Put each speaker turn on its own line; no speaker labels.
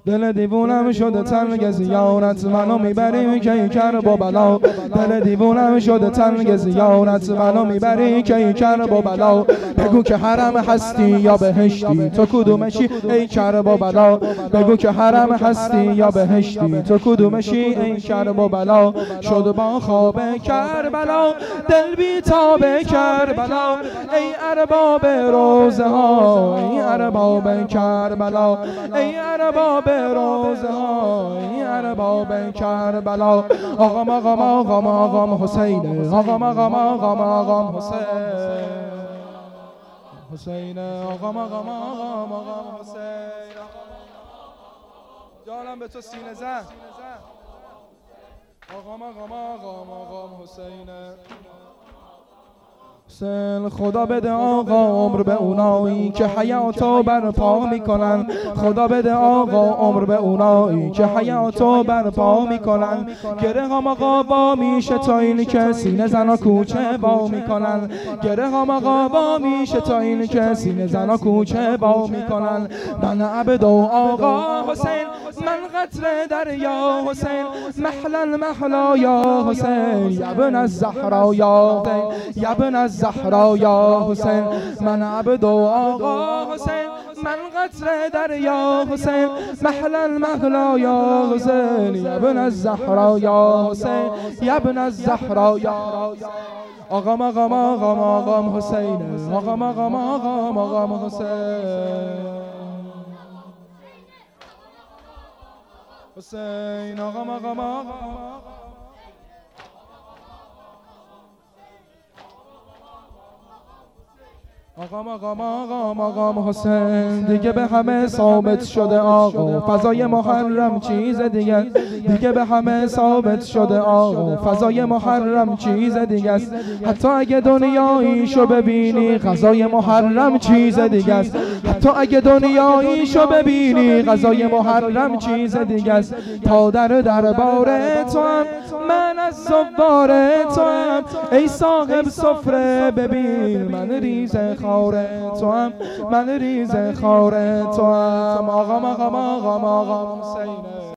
دل دیوونم شده تنگ زیارت منو میبری که کرب و بلا. دل دیوونم شده تنگ زیارت منو میبری که کرب و بلا. بگو که حرم هستی یا بهشتی تو کدومشی ای کرب و بلا. بگو که حرم هستی یا بهشتی تو کدومشی ای کرب و بلا. شد با خواب کربلا دل بی تاب کربلا. ای ارباب روزه ها ای ارباب کربلا. ای ارباب روزه ها ای ارباب کربلا. آقام آقام آقام آقام حسین. آقام آقام آقام آقام حسین. حسین آقام آقام آقام آقام حسین. جانم به تو سینه زن. آقام آقام آقام آقام حسین. خدا بده آقا عمر به اونایی که حیاتو برپا میکنن. خدا بده آقا عمر به اونایی که حیاتو برپا میکنن. گره هم آقا با میشه تا این که سینه زنا کوچه با میکنن. گره هم آقا با میشه تا این که سینه زنا کوچه با میکنن. من عبد و آقا حسین من قطره دریا حسین. محلل محلا یا حسین یا ابن الزهرا یا حسین. یا ابن الزهرا یا حسین. من عبد و آقا حسین من قطره دریا حسین. محلل محلا یا حسین یا ابن الزهرا یا حسین. یا ابن الزهرا یا آقام آقام آقام آقام حسین. آقام آقام آقام آقام حسین. حسین آقام آقام آقام آقام آقام آقام آقام حسین. دیگه به همه ثابت شده آقا فضای محرم چیز دیگه. دیگه به همه ثابت شده آقا فضای محرم چیز دیگه است. حتی اگه دنیاییشو ببینی غذای محرم چیز دیگه است. حتی اگه دنیاییشو ببینی غذای محرم چیز دیگه است. تا دربار تو هم من از زوار تو هم ای صاحب سفره ببین من ریز خاره تو هم. من ریز خاره تو هم. آقام آقام آقام آقام حسین.